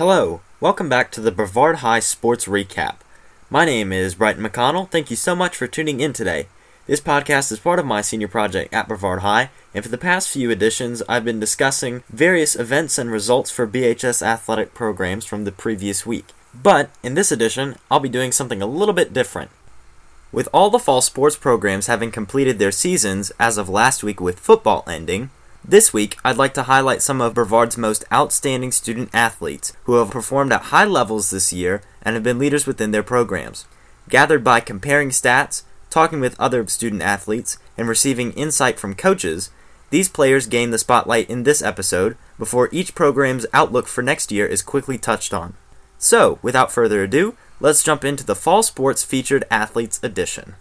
Hello, welcome back to the Brevard High Sports Recap. My name is Brighton McConnell. Thank you so much for tuning in today. This podcast is part of my senior project at Brevard High, and for the past few editions, I've been discussing various events and results for BHS athletic programs from the previous week. But in this edition, I'll be doing something a little bit different. With all the fall sports programs having completed their seasons as of last week with football ending, this week, I'd like to highlight some of Brevard's most outstanding student athletes who have performed at high levels this year and have been leaders within their programs. Gathered by comparing stats, talking with other student athletes, and receiving insight from coaches, these players gain the spotlight in this episode before each program's outlook for next year is quickly touched on. So, without further ado, let's jump into the Fall Sports Featured Athletes edition.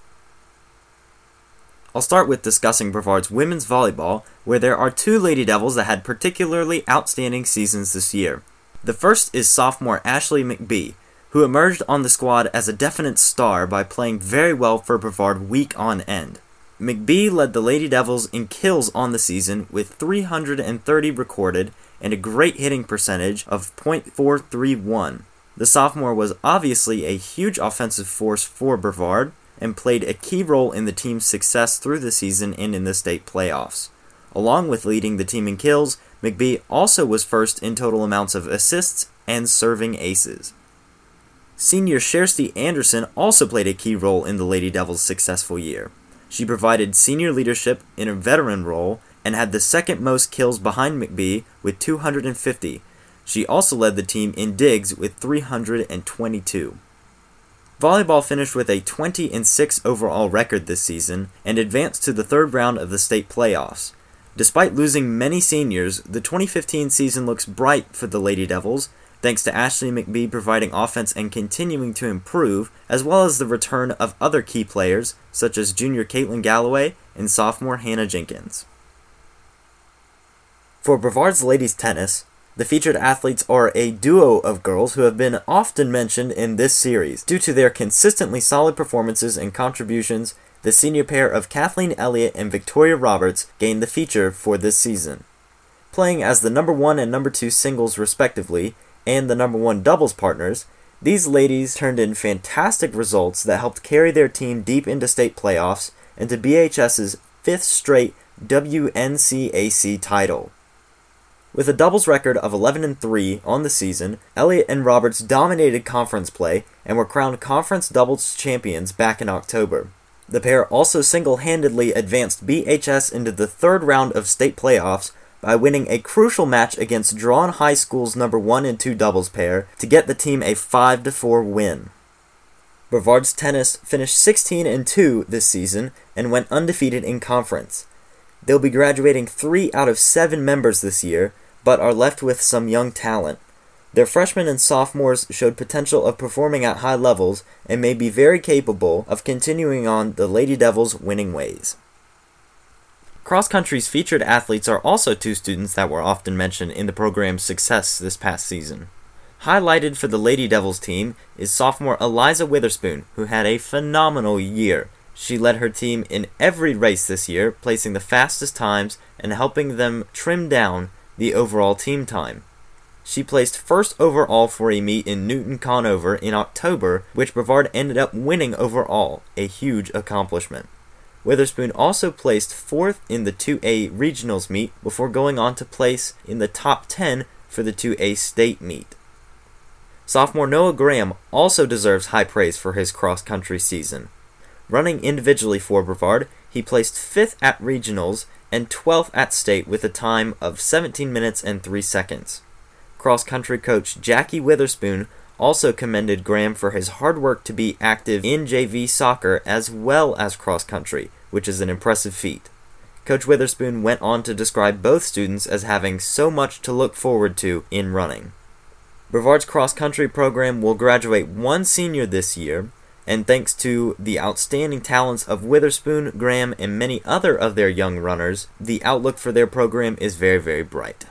I'll start with discussing Brevard's women's volleyball, where there are two Lady Devils that had particularly outstanding seasons this year. The first is sophomore Ashley McBee, who emerged on the squad as a definite star by playing very well for Brevard week on end. McBee led the Lady Devils in kills on the season with 330 recorded and a great hitting percentage of .431. The sophomore was obviously a huge offensive force for Brevard, and played a key role in the team's success through the season and in the state playoffs. Along with leading the team in kills, McBee also was first in total amounts of assists and serving aces. Senior Shersty Anderson also played a key role in the Lady Devils' successful year. She provided senior leadership in a veteran role and had the second most kills behind McBee with 250. She also led the team in digs with 322. Volleyball finished with a 20-6 overall record this season and advanced to the third round of the state playoffs. Despite losing many seniors, the 2015 season looks bright for the Lady Devils, thanks to Ashley McBee providing offense and continuing to improve, as well as the return of other key players such as junior Caitlin Galloway and sophomore Hannah Jenkins. For Brevard's ladies tennis, the featured athletes are a duo of girls who have been often mentioned in this series. Due to their consistently solid performances and contributions, the senior pair of Kathleen Elliott and Victoria Roberts gained the feature for this season. Playing as the number 1 and number 2 singles respectively, and the number 1 doubles partners, these ladies turned in fantastic results that helped carry their team deep into state playoffs and to BHS's 5th straight WNCAC title. With a doubles record of 11-3 on the season, Elliott and Roberts dominated conference play and were crowned conference doubles champions back in October. The pair also single-handedly advanced BHS into the third round of state playoffs by winning a crucial match against Drawn High School's number 1 and 2 doubles pair to get the team a 5-4 win. Brevard's tennis finished 16-2 this season and went undefeated in conference. They'll be graduating 3 out of 7 members this year, but are left with some young talent. Their freshmen and sophomores showed potential of performing at high levels and may be very capable of continuing on the Lady Devils' winning ways. Cross country's featured athletes are also two students that were often mentioned in the program's success this past season. Highlighted for the Lady Devils team is sophomore Eliza Witherspoon, who had a phenomenal year. She led her team in every race this year, placing the fastest times and helping them trim down the overall team time. She placed first overall for a meet in Newton Conover in October, which Brevard ended up winning overall, a huge accomplishment. Witherspoon also placed 4th in the 2A regionals meet before going on to place in the top 10 for the 2A state meet. Sophomore Noah Graham also deserves high praise for his cross-country season. Running individually for Brevard, he placed 5th at regionals and 12th at state with a time of 17 minutes and 3 seconds. Cross-country coach Jackie Witherspoon also commended Graham for his hard work to be active in JV soccer as well as cross-country, which is an impressive feat. Coach Witherspoon went on to describe both students as having so much to look forward to in running. Brevard's cross-country program will graduate 1 senior this year, and thanks to the outstanding talents of Witherspoon, Graham, and many other of their young runners, the outlook for their program is very, very bright.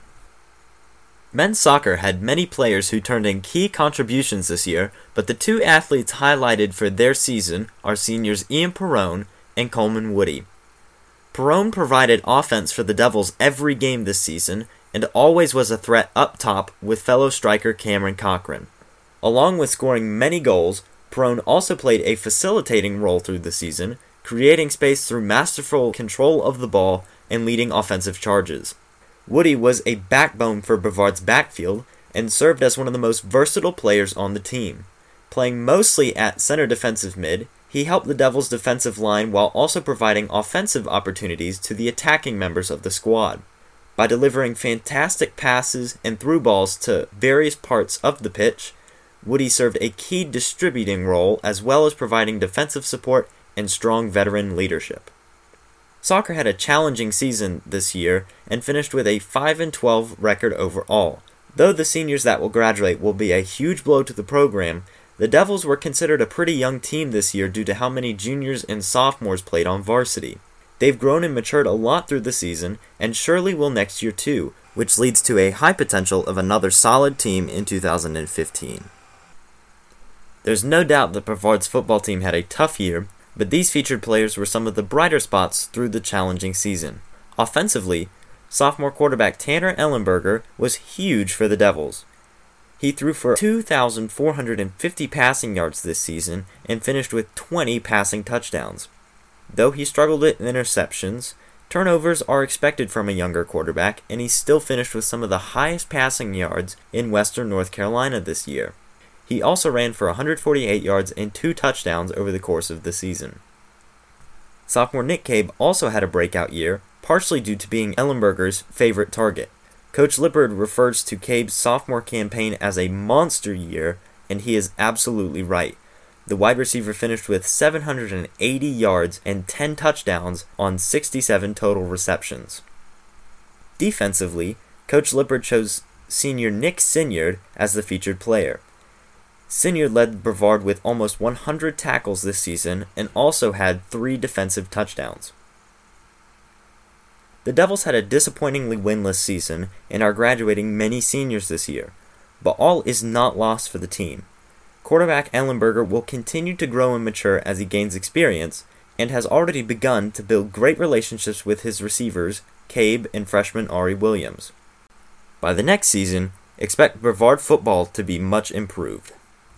Men's soccer had many players who turned in key contributions this year, but the two athletes highlighted for their season are seniors Ian Perrone and Coleman Woody. Perone provided offense for the Devils every game this season and always was a threat up top with fellow striker Cameron Cochran. Along with scoring many goals, Perone also played a facilitating role through the season, creating space through masterful control of the ball and leading offensive charges. Woody was a backbone for Brevard's backfield and served as one of the most versatile players on the team. Playing mostly at center defensive mid, he helped the Devils' defensive line while also providing offensive opportunities to the attacking members of the squad. By delivering fantastic passes and through balls to various parts of the pitch, Woody served a key distributing role as well as providing defensive support and strong veteran leadership. Soccer had a challenging season this year and finished with a 5-12 record overall. Though the seniors that will graduate will be a huge blow to the program, the Devils were considered a pretty young team this year due to how many juniors and sophomores played on varsity. They've grown and matured a lot through the season, and surely will next year too, which leads to a high potential of another solid team in 2015. There's no doubt that Brevard's football team had a tough year, but these featured players were some of the brighter spots through the challenging season. Offensively, sophomore quarterback Tanner Ellenberger was huge for the Devils. He threw for 2,450 passing yards this season and finished with 20 passing touchdowns. Though he struggled with interceptions, turnovers are expected from a younger quarterback, and he still finished with some of the highest passing yards in Western North Carolina this year. He also ran for 148 yards and 2 touchdowns over the course of the season. Sophomore Nick Cabe also had a breakout year, partially due to being Ellenberger's favorite target. Coach Lippard refers to Cabe's sophomore campaign as a monster year, and he is absolutely right. The wide receiver finished with 780 yards and 10 touchdowns on 67 total receptions. Defensively, Coach Lippard chose senior Nick Sinyard as the featured player. Sinyard led Brevard with almost 100 tackles this season and also had 3 defensive touchdowns. The Devils had a disappointingly winless season and are graduating many seniors this year, but all is not lost for the team. Quarterback Ellenberger will continue to grow and mature as he gains experience, and has already begun to build great relationships with his receivers, Cabe and freshman Ari Williams. By the next season, expect Brevard football to be much improved.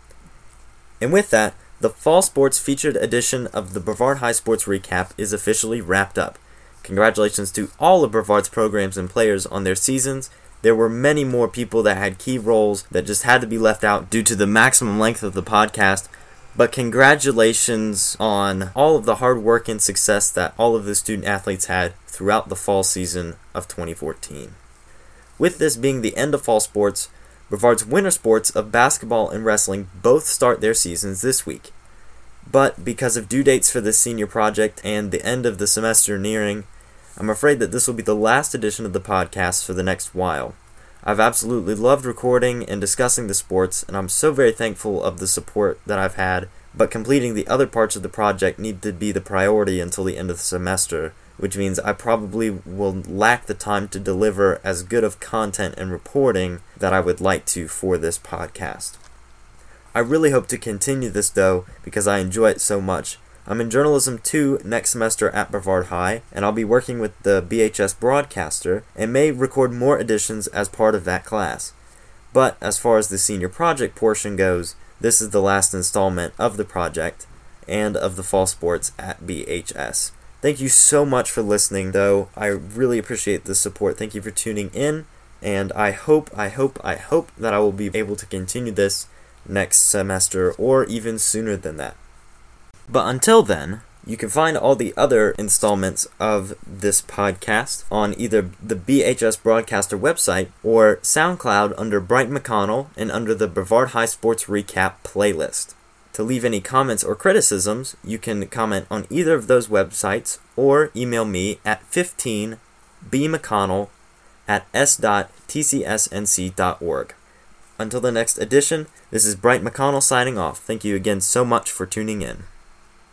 And with that, the Fall Sports featured edition of the Brevard High Sports Recap is officially wrapped up. Congratulations to all of Brevard's programs and players on their seasons. There were many more people that had key roles that just had to be left out due to the maximum length of the podcast. But congratulations on all of the hard work and success that all of the student athletes had throughout the fall season of 2014. With this being the end of fall sports, Brevard's winter sports of basketball and wrestling both start their seasons this week. But because of due dates for this senior project and the end of the semester nearing, I'm afraid that this will be the last edition of the podcast for the next while. I've absolutely loved recording and discussing the sports, and I'm so very thankful of the support that I've had, but completing the other parts of the project need to be the priority until the end of the semester, which means I probably will lack the time to deliver as good of content and reporting that I would like to for this podcast. I really hope to continue this though, because I enjoy it so much. I'm in Journalism 2 next semester at Brevard High, and I'll be working with the BHS broadcaster, and may record more editions as part of that class. But as far as the senior project portion goes, this is the last installment of the project, and of the fall sports at BHS. Thank you so much for listening, though. I really appreciate the support. Thank you for tuning in, and I hope that I will be able to continue this next semester, or even sooner than that. But until then, you can find all the other installments of this podcast on either the BHS Broadcaster website or SoundCloud under Bright McConnell and under the Brevard High Sports Recap playlist. To leave any comments or criticisms, you can comment on either of those websites or email me at 15bmcconnell@s.tcsnc.org. Until the next edition, this is Bright McConnell signing off. Thank you again so much for tuning in.